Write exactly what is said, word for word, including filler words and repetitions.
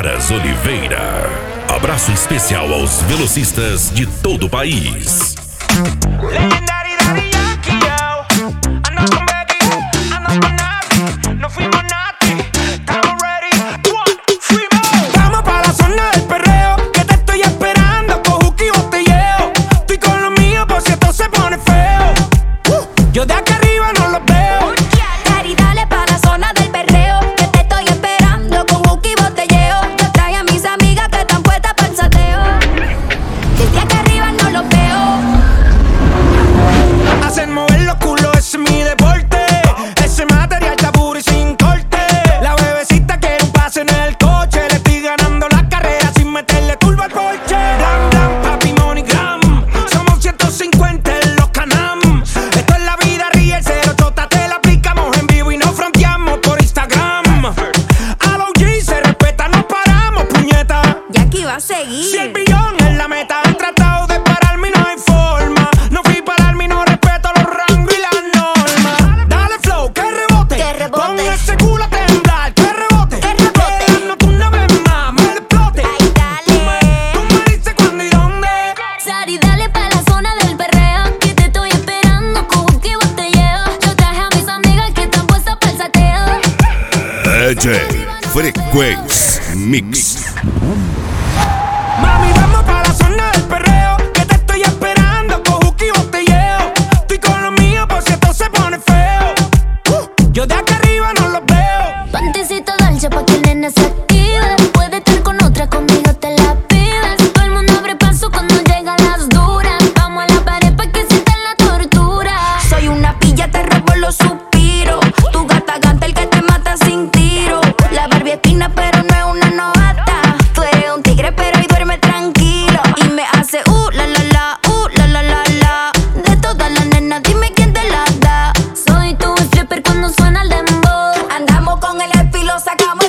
Araras Oliveira. Abraço especial aos velocistas de todo o país. Legendary Daddy Yankee, yo. Ando con Becky, ando con Nati. No fuimos Nati, estamos ready. One, fuimos. Vamos pa' la zona del perreo, que te estoy esperando con juki y botelleo. Estoy con lo mío por si esto se pone feo. Uh, yo de acá arriba no los veo. Dari, dale pa' la zona del perreo, que te estoy esperando con juki y botelleo. Yo traje a mis amigas que están puestas para el sateo. Desde acá arriba no los veo. Hacen mover los culos, ese es mi deporte. Ese material está puro y sin corte. La bebecita quiere un pase en el coche. Le estoy ganando la carrera sin meterle turbo al porche. Blam, blam, papi, money, gram. Somos ciento cincuenta en los canam. Esto es la vida, ríe, cero chota. Te la aplicamos en vivo y nos fronteamos por Instagram. A los G se respeta, nos paramos, puñeta. Y aquí va a seguir. Si el billón es la meta, han tratado de pararme y no hay forma. No fui pararme y no respeto los rangos y las normas. Dale flow, que rebote, Que rebote. Pon ese culo a temblar, que rebote, Que rebote. no tú una vez más, me explote. Ay, dale. Tú me, tú me dices cuándo y dónde. Dari, dale pa' la zona del perreo, que te estoy esperando con juki y botelleo. Yo traje a mis amigas que están puestas para el sateo. D J Frequency Mix. Mami, vamos pa' la zona del perreo, que te estoy esperando con juki y botelleo. Estoy con lo mío por si esto se pone feo. Uh, yo de acá arriba no los veo. Panticito dulce pa' que el nene se active. Puede estar con otra, conmigo te la pides. Todo el mundo abre paso cuando llegan las duras. Vamos a la pared pa' que sientan la tortura. Soy una pilla, te robo los suspiros. Tu gata ganta el que te mata sin tiro. La Barbie es fina pero no es una novata. Tú eres un tigre pero hoy duerme tranquilo. Y me hace uh la la la, uh la la la la. De todas las nenas dime quién te la da. Soy tu stripper cuando suena el dembow. Andamos con el estilo, sacamos